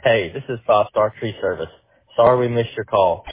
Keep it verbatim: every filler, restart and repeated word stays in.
Hey, this is Five Star Tree Service. Sorry we missed your call.